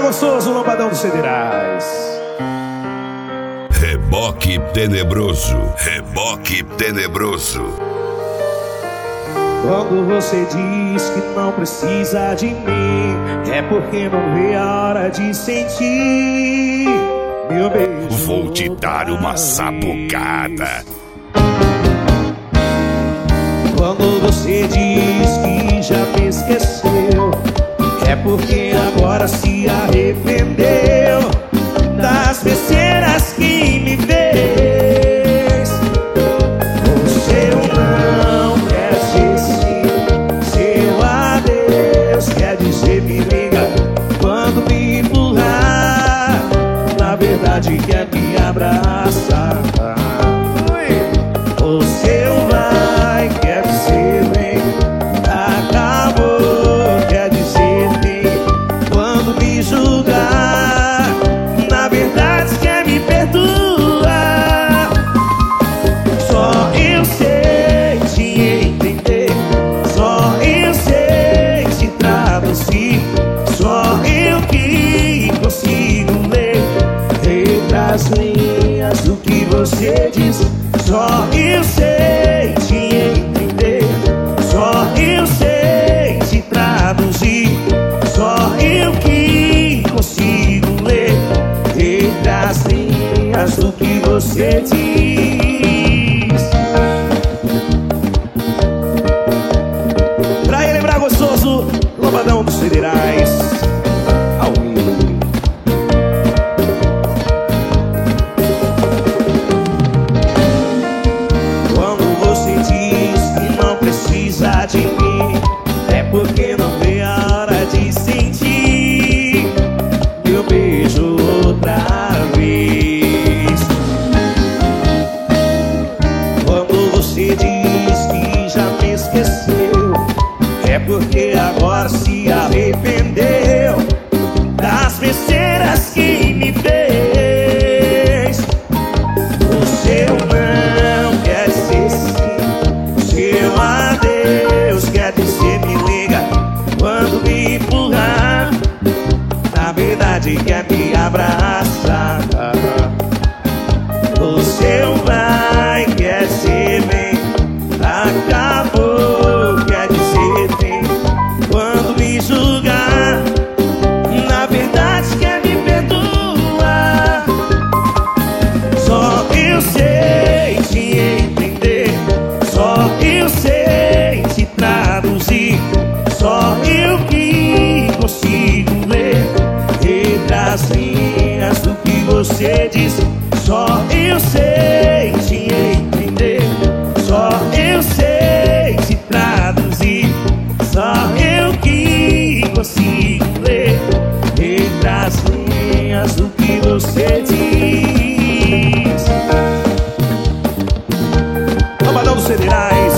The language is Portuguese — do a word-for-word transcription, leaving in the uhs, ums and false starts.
gostoso, Lombadão dos Federais. Reboque tenebroso, reboque tenebroso. Quando você diz que não precisa de mim, é porque não vê a hora de sentir meu beijo. Vou te dar uma sapucada. Quando você diz que já me esqueceu, é porque agora se arrependeu das besteiras que me fez. Você não quer dizer sim, seu adeus quer dizer me liga quando me empurrar, na verdade quer me abraçar. O seu vai quer dizer vem, acabou quer dizer vem, quando me julgar, na verdade quer me perdoar. Só eu sei te entender, só eu sei te traduzir, só eu que consigo ler entre as linhas do que você diz. Só eu sei te entender, só eu sei te traduzir, só eu que consigo ler entre as linhas do que você diz. Pra relembrar gostoso, Lombadão dos Federais, ao vivo. Quando você diz que não precisa de mim, é porque não vê a hora de sentir meu beijo outra vez. Quando você diz que já me esqueceu, é porque agora se arrependeu das besteiras que me fez. O seu não quer dizer sim, seu adeus quer dizer me liga quando me empurrar, na verdade quer me abraçar. O seu vai quer dizer vem, acabou quer dizer vem, quando me julgar, na verdade quer me perdoar. Só eu sei te entender, só eu sei te traduzir, só eu que consigo ler entre as linhas do que você diz. Só eu sei te entender, só eu sei te traduzir, só eu que consigo ler entre as linhas do que você diz. Lombadão dos Federais.